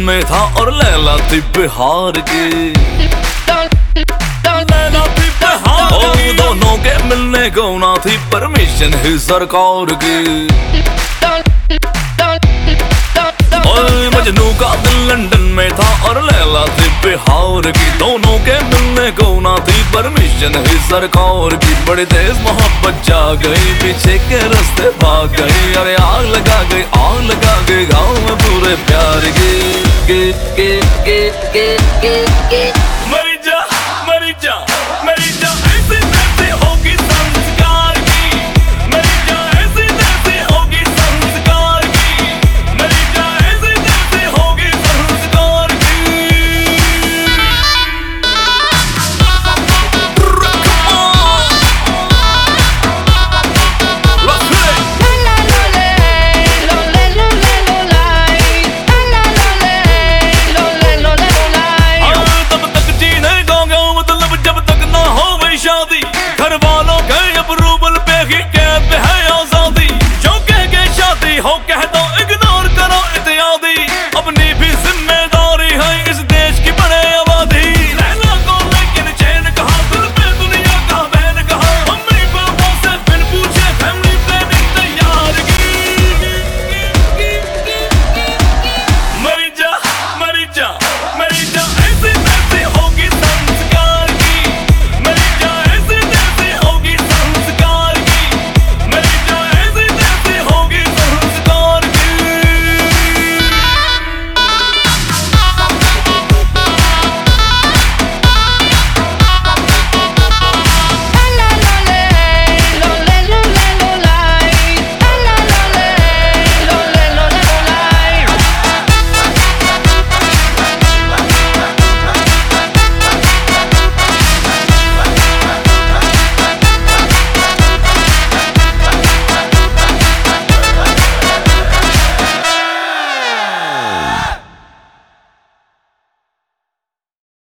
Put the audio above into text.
में था और लैला थी बिहार की। लैला थी बिहार की। दोनों के मिलने को ना थी परमिशन ही सरकार की। मजनू का दिल लंदन में था और लैला थी बिहार की। दोनों के मिलने को ना थी परमिशन ही सरकार की। बड़ी तेज मोहब्बत जा गई, पीछे के रास्ते भाग गई। अरे आग लगा गई गाँव में पूरे प्यार की।